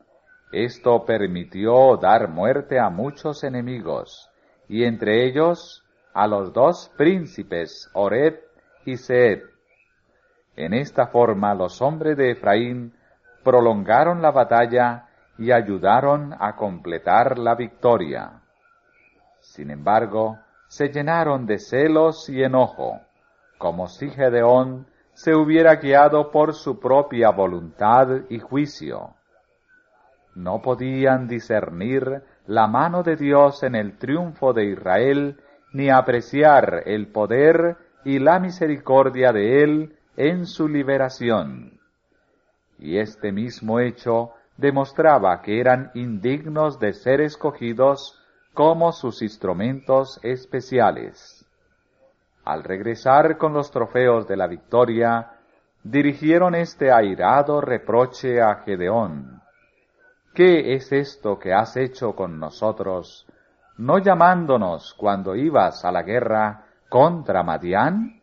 A: Esto permitió dar muerte a muchos enemigos, y entre ellos a los dos príncipes, Oreb y Zeeb. En esta forma los hombres de Efraín prolongaron la batalla y ayudaron a completar la victoria. Sin embargo, se llenaron de celos y enojo, como si Gedeón se hubiera guiado por su propia voluntad y juicio. No podían discernir la mano de Dios en el triunfo de Israel, ni apreciar el poder y la misericordia de Él en su liberación. Y este mismo hecho demostraba que eran indignos de ser escogidos como sus instrumentos especiales. Al regresar con los trofeos de la victoria, dirigieron este airado reproche a Gedeón: ¿Qué es esto que has hecho con nosotros, no llamándonos cuando ibas a la guerra contra Madián?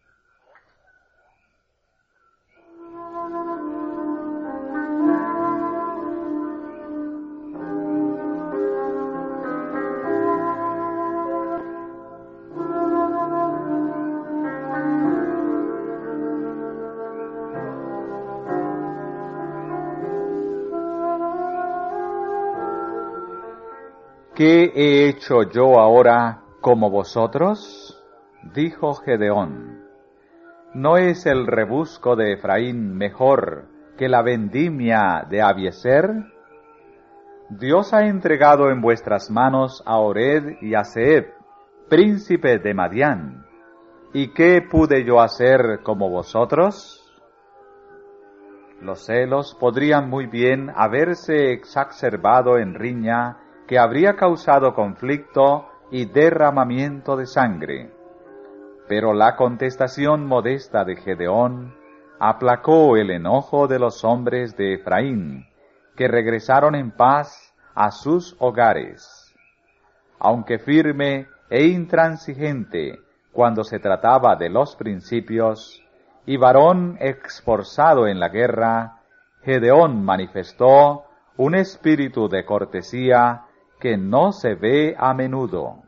A: ¿Qué he hecho yo ahora como vosotros? Dijo Gedeón. ¿No es el rebusco de Efraín mejor que la vendimia de Abiezer? Dios ha entregado en vuestras manos a Oreb y a Zeeb, príncipes de Madián. ¿Y qué pude yo hacer como vosotros? Los celos podrían muy bien haberse exacerbado en riña que habría causado conflicto y derramamiento de sangre. Pero la contestación modesta de Gedeón aplacó el enojo de los hombres de Efraín, que regresaron en paz a sus hogares. Aunque firme e intransigente cuando se trataba de los principios, y varón esforzado en la guerra, Gedeón manifestó un espíritu de cortesía que no se ve a menudo.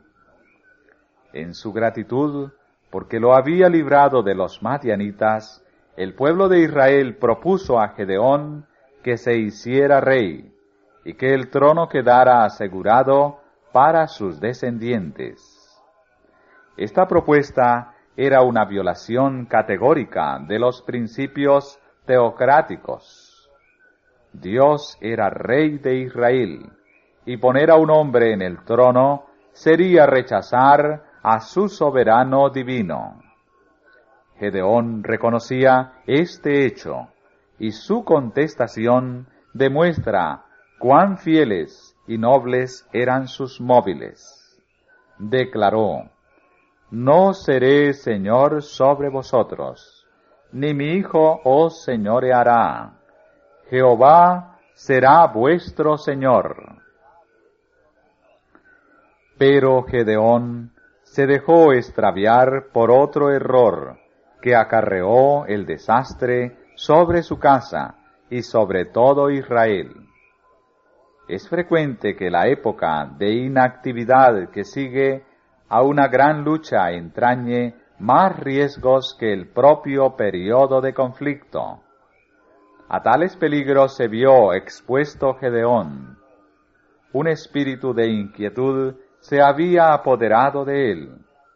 A: En su gratitud, porque lo había librado de los madianitas, el pueblo de Israel propuso a Gedeón que se hiciera rey, y que el trono quedara asegurado para sus descendientes. Esta propuesta era una violación categórica de los principios teocráticos. Dios era rey de Israel, y poner a un hombre en el trono sería rechazar a su soberano divino. Gedeón reconocía este hecho, y su contestación demuestra cuán fieles y nobles eran sus móviles. Declaró: «No seré señor sobre vosotros, ni mi hijo os señoreará. Jehová será vuestro señor». Pero Gedeón se dejó extraviar por otro error que acarreó el desastre sobre su casa y sobre todo Israel. Es frecuente que la época de inactividad que sigue a una gran lucha entrañe más riesgos que el propio periodo de conflicto. A tales peligros se vio expuesto Gedeón. Un espíritu de inquietud se había apoderado de él.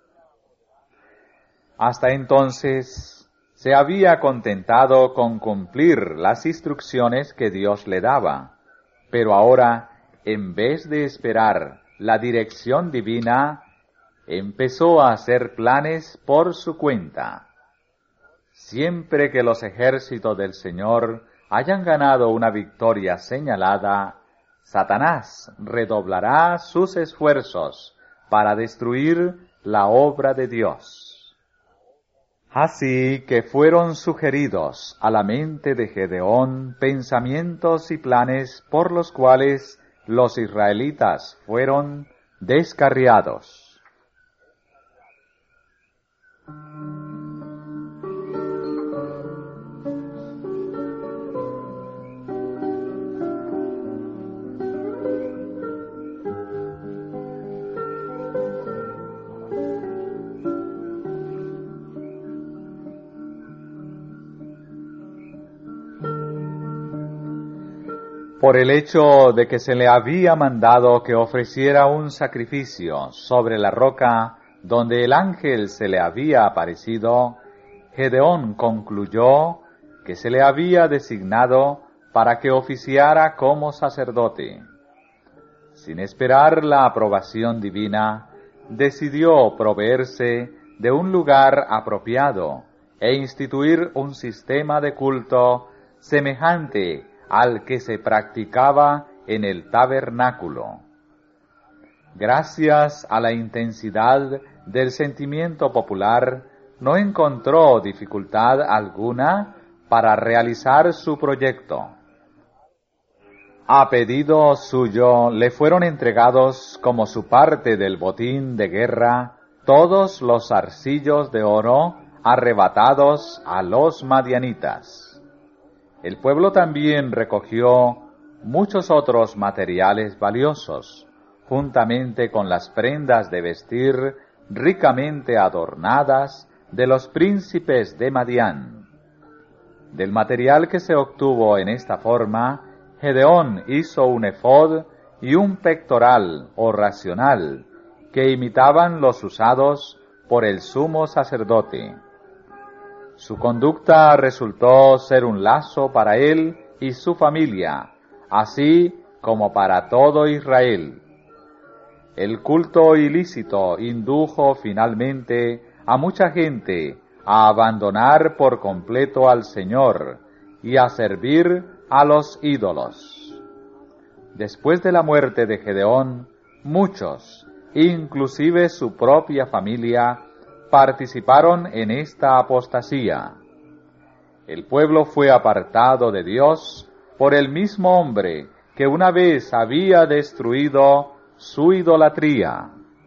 A: Hasta entonces se había contentado con cumplir las instrucciones que Dios le daba, pero ahora, en vez de esperar la dirección divina, empezó a hacer planes por su cuenta. Siempre que los ejércitos del Señor hayan ganado una victoria señalada, Satanás redoblará sus esfuerzos para destruir la obra de Dios. Así que fueron sugeridos a la mente de Gedeón pensamientos y planes por los cuales los israelitas fueron descarriados. por el hecho de que se le había mandado que ofreciera un sacrificio sobre la roca donde el ángel se le había aparecido, Gedeón concluyó que se le había designado para que oficiara como sacerdote. Sin esperar la aprobación divina, decidió proveerse de un lugar apropiado e instituir un sistema de culto semejante al que se practicaba en el tabernáculo. Gracias a la intensidad del sentimiento popular, no encontró dificultad alguna para realizar su proyecto. A pedido suyo le fueron entregados como su parte del botín de guerra todos los zarcillos de oro arrebatados a los madianitas. El pueblo también recogió muchos otros materiales valiosos, juntamente con las prendas de vestir ricamente adornadas de los príncipes de Madián. Del material que se obtuvo en esta forma, Gedeón hizo un efod y un pectoral o racional, que imitaban los usados por el sumo sacerdote. Su conducta resultó ser un lazo para él y su familia, así como para todo Israel. El culto ilícito indujo finalmente a mucha gente a abandonar por completo al Señor y a servir a los ídolos. Después de la muerte de Gedeón, muchos, inclusive su propia familia, participaron en esta apostasía. El pueblo fue apartado de Dios por el mismo hombre que una vez había destruido su idolatría.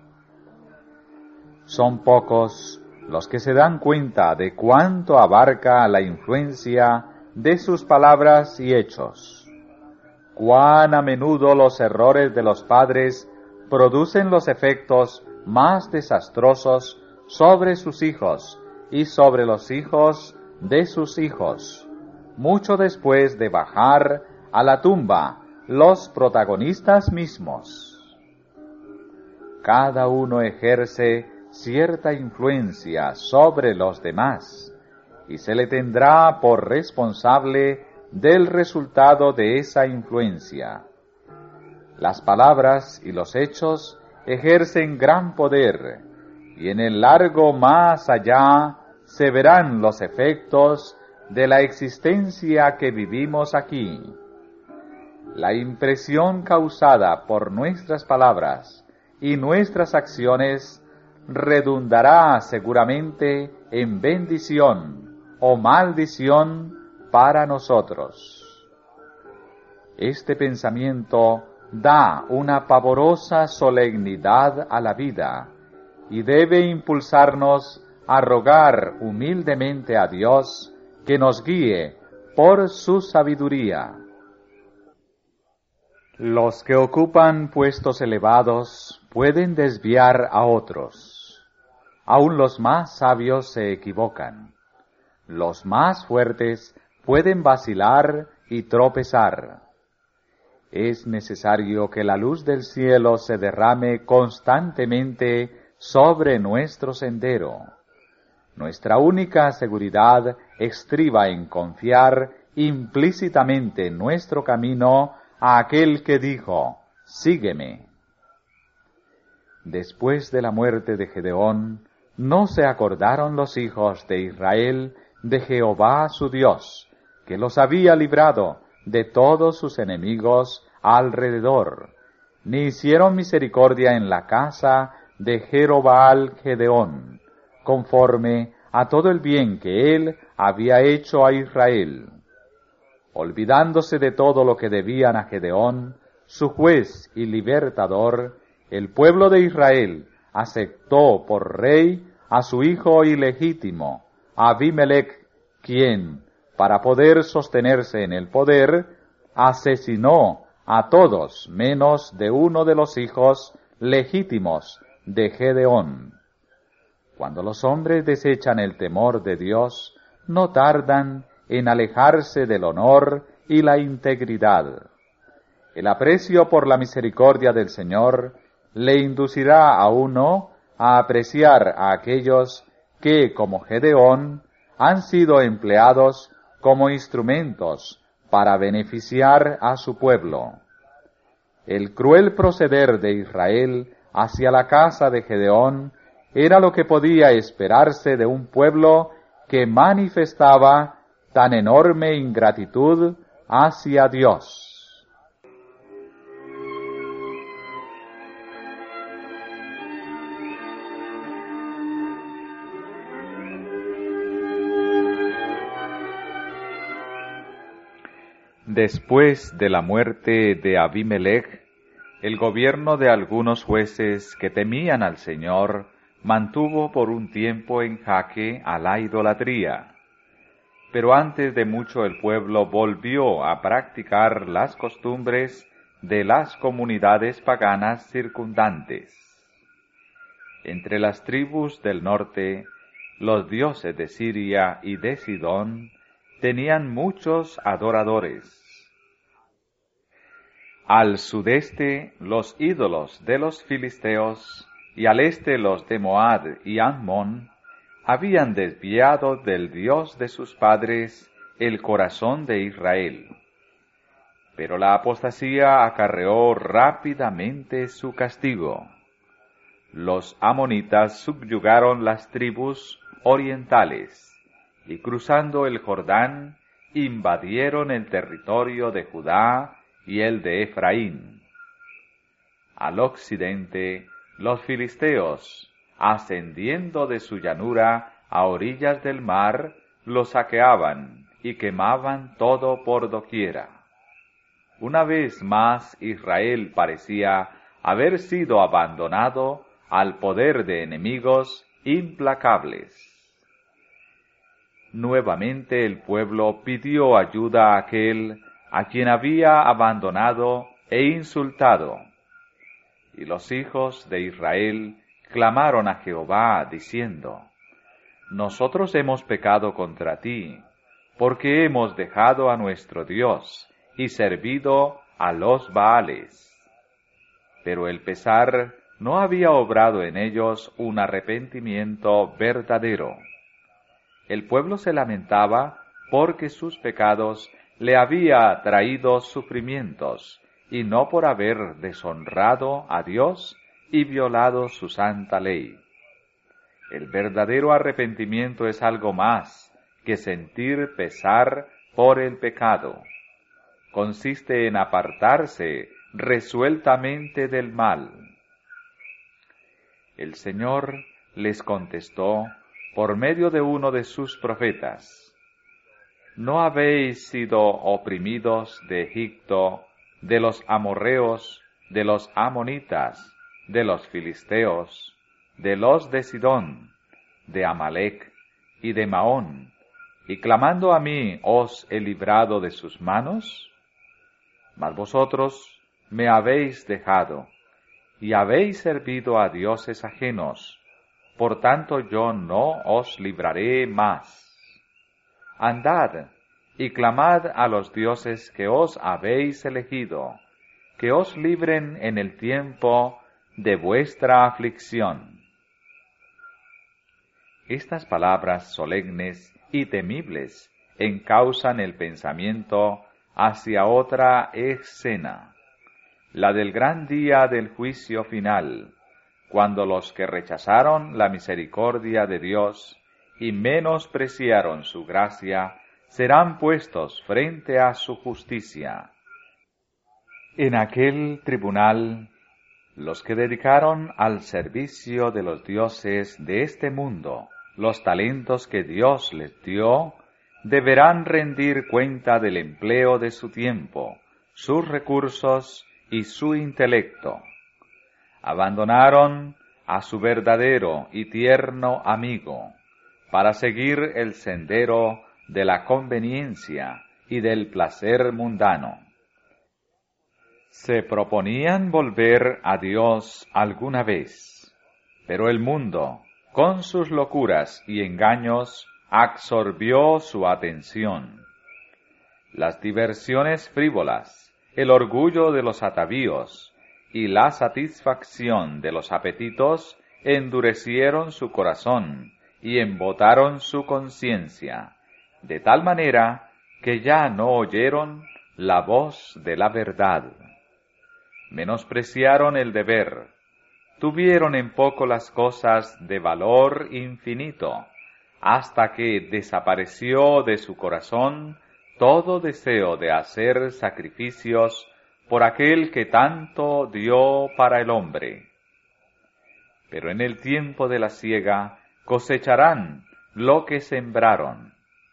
A: Son pocos los que se dan cuenta de cuánto abarca la influencia de sus palabras y hechos. Cuán a menudo los errores de los padres producen los efectos más desastrosos sobre sus hijos y sobre los hijos de sus hijos, mucho después de bajar a la tumba los protagonistas mismos. Cada uno ejerce cierta influencia sobre los demás y se le tendrá por responsable del resultado de esa influencia. Las palabras y los hechos ejercen gran poder, y en el largo más allá se verán los efectos de la existencia que vivimos aquí. La impresión causada por nuestras palabras y nuestras acciones redundará seguramente en bendición o maldición para nosotros. Este pensamiento da una pavorosa solemnidad a la vida y debe impulsarnos a rogar humildemente a Dios que nos guíe por su sabiduría. Los que ocupan puestos elevados pueden desviar a otros. Aún los más sabios se equivocan. Los más fuertes pueden vacilar y tropezar. Es necesario que la luz del cielo se derrame constantemente sobre nuestro sendero. Nuestra única seguridad estriba en confiar implícitamente nuestro camino a aquel que dijo, «Sígueme». Después de la muerte de Gedeón, no se acordaron los hijos de Israel de Jehová su Dios, que los había librado de todos sus enemigos alrededor, ni hicieron misericordia en la casa de Jerobaal Gedeón, conforme a todo el bien que él había hecho a Israel. Olvidándose de todo lo que debían a Gedeón, su juez y libertador, el pueblo de Israel aceptó por rey a su hijo ilegítimo, Abimelech, quien, para poder sostenerse en el poder, asesinó a todos menos de uno de los hijos legítimos de Gedeón. Cuando los hombres desechan el temor de Dios, no tardan en alejarse del honor y la integridad. El aprecio por la misericordia del Señor le inducirá a uno a apreciar a aquellos que, como Gedeón, han sido empleados como instrumentos para beneficiar a su pueblo. El cruel proceder de Israel hacia la casa de Gedeón era lo que podía esperarse de un pueblo que manifestaba tan enorme ingratitud hacia Dios. Después de la muerte de Abimelech, el gobierno de algunos jueces que temían al Señor mantuvo por un tiempo en jaque a la idolatría. Pero antes de mucho el pueblo volvió a practicar las costumbres de las comunidades paganas circundantes. Entre las tribus del norte, los dioses de Siria y de Sidón tenían muchos adoradores. Al sudeste los ídolos de los filisteos y al este los de Moab y Ammón habían desviado del Dios de sus padres el corazón de Israel. Pero la apostasía acarreó rápidamente su castigo. Los amonitas subyugaron las tribus orientales y cruzando el Jordán invadieron el territorio de Judá y el de Efraín. Al occidente, los filisteos, ascendiendo de su llanura a orillas del mar, lo saqueaban y quemaban todo por doquiera. Una vez más Israel parecía haber sido abandonado al poder de enemigos implacables. Nuevamente el pueblo pidió ayuda a aquel a quien había abandonado e insultado. Y los hijos de Israel clamaron a Jehová, diciendo: Nosotros hemos pecado contra ti, porque hemos dejado a nuestro Dios y servido a los Baales. Pero el pesar no había obrado en ellos un arrepentimiento verdadero. El pueblo se lamentaba porque sus pecados le había traído sufrimientos, y no por haber deshonrado a Dios y violado su santa ley. El verdadero arrepentimiento es algo más que sentir pesar por el pecado. Consiste en apartarse resueltamente del mal. El Señor les contestó por medio de uno de sus profetas: ¿No habéis sido oprimidos de Egipto, de los amorreos, de los amonitas, de los filisteos, de los de Sidón, de Amalec y de Maón, y clamando a mí os he librado de sus manos? Mas vosotros me habéis dejado, y habéis servido a dioses ajenos, por tanto yo no os libraré más. Andad y clamad a los dioses que os habéis elegido, que os libren en el tiempo de vuestra aflicción. Estas palabras solemnes y temibles encausan el pensamiento hacia otra escena, la del gran día del juicio final, cuando los que rechazaron la misericordia de Dios y menospreciaron su gracia serán puestos frente a su justicia. En aquel tribunal, los que dedicaron al servicio de los dioses de este mundo los talentos que Dios les dio, deberán rendir cuenta del empleo de su tiempo, sus recursos y su intelecto. Abandonaron a su verdadero y tierno amigo para seguir el sendero de la conveniencia y del placer mundano. Se proponían volver a Dios alguna vez, pero el mundo, con sus locuras y engaños, absorbió su atención. Las diversiones frívolas, el orgullo de los atavíos y la satisfacción de los apetitos endurecieron su corazón y embotaron su conciencia, de tal manera que ya no oyeron la voz de la verdad. Menospreciaron el deber, tuvieron en poco las cosas de valor infinito, hasta que desapareció de su corazón todo deseo de hacer sacrificios por aquel que tanto dio para el hombre. Pero en el tiempo de la siega cosecharán lo que sembraron.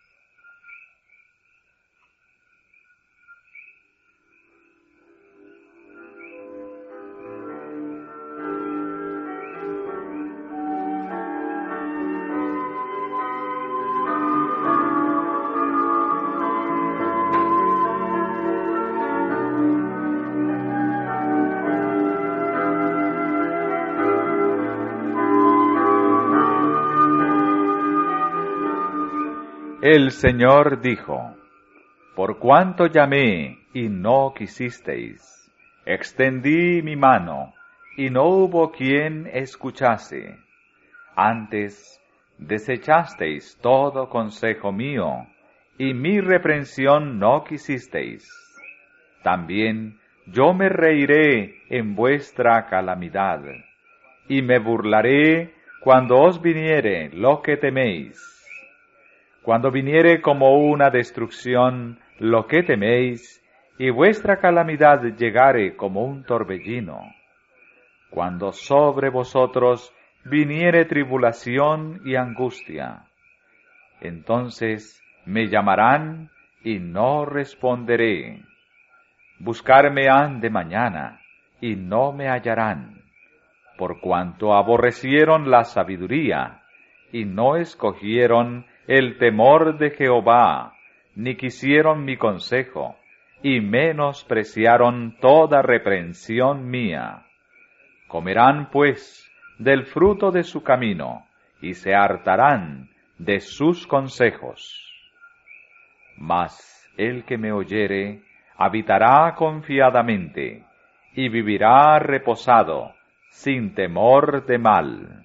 A: El Señor dijo: Por cuanto llamé y no quisisteis, extendí mi mano y no hubo quien escuchase. Antes desechasteis todo consejo mío y mi reprensión no quisisteis. También yo me reiré en vuestra calamidad y me burlaré cuando os viniere lo que teméis. Cuando viniere como una destrucción lo que teméis, y vuestra calamidad llegare como un torbellino. Cuando sobre vosotros viniere tribulación y angustia, entonces me llamarán y no responderé. Buscarme han de mañana y no me hallarán, por cuanto aborrecieron la sabiduría y no escogieron el temor de Jehová, ni quisieron mi consejo, y menospreciaron toda reprensión mía. Comerán, pues, del fruto de su camino, y se hartarán de sus consejos. Mas el que me oyere, habitará confiadamente, y vivirá reposado, sin temor de mal.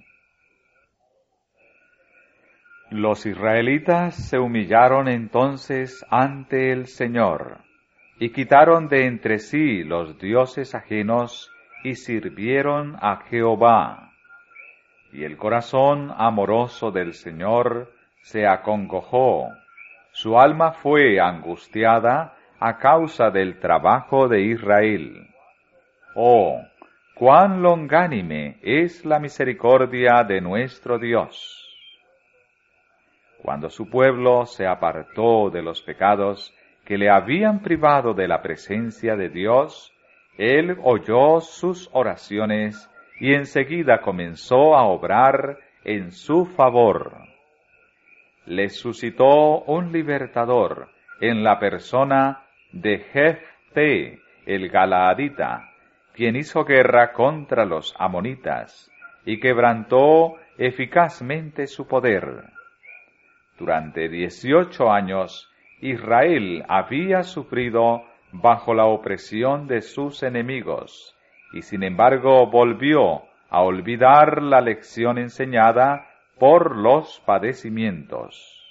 A: Los israelitas se humillaron entonces ante el Señor, y quitaron de entre sí los dioses ajenos, y sirvieron a Jehová. Y el corazón amoroso del Señor se acongojó, su alma fue angustiada a causa del trabajo de Israel. Oh, cuán longánime es la misericordia de nuestro Dios. Cuando su pueblo se apartó de los pecados que le habían privado de la presencia de Dios, Él oyó sus oraciones y enseguida comenzó a obrar en su favor. Les suscitó un libertador en la persona de Jefté, el Galaadita, quien hizo guerra contra los amonitas y quebrantó eficazmente su poder. Durante 18 años, Israel había sufrido bajo la opresión de sus enemigos, y sin embargo volvió a olvidar la lección enseñada por los padecimientos.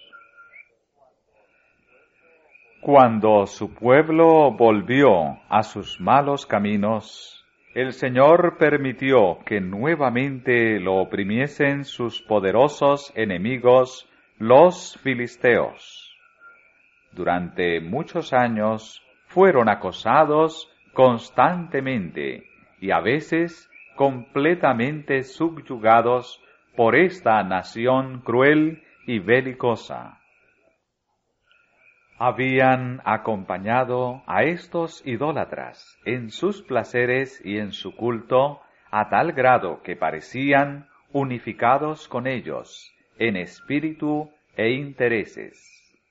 A: Cuando su pueblo volvió a sus malos caminos, el Señor permitió que nuevamente lo oprimiesen sus poderosos enemigos, los filisteos. Durante muchos años fueron acosados constantemente y a veces completamente subyugados por esta nación cruel y belicosa. Habían acompañado a estos idólatras en sus placeres y en su culto a tal grado que parecían unificados con ellos en espíritu e intereses.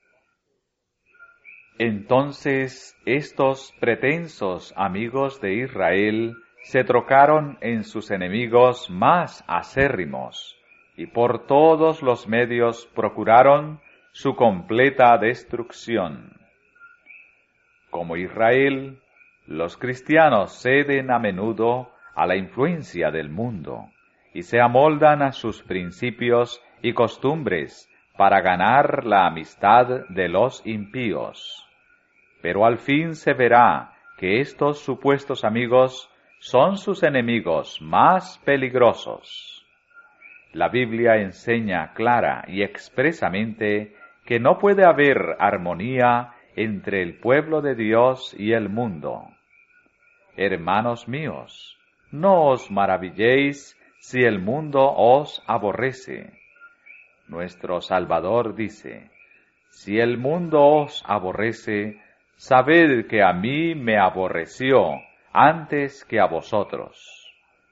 A: Entonces estos pretensos amigos de Israel se trocaron en sus enemigos más acérrimos, y por todos los medios procuraron su completa destrucción. Como Israel, Los cristianos ceden a menudo a la influencia del mundo y se amoldan a sus principios y costumbres para ganar la amistad de los impíos. Pero al fin se verá que estos supuestos amigos son sus enemigos más peligrosos. La Biblia enseña clara y expresamente que no puede haber armonía entre el pueblo de Dios y el mundo. Hermanos míos, no os maravilléis si el mundo os aborrece. Nuestro Salvador dice, si el mundo os aborrece, sabed que a mí me aborreció antes que a vosotros.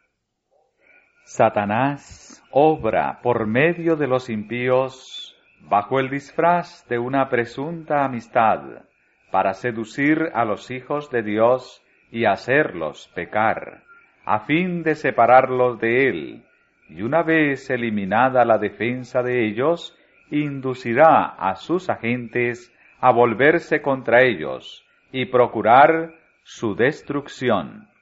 A: Satanás obra por medio de los impíos bajo el disfraz de una presunta amistad para seducir a los hijos de Dios y hacerlos pecar, a fin de separarlos de Él, y una vez eliminada la defensa de ellos, inducirá a sus agentes a volverse contra ellos y procurar su destrucción.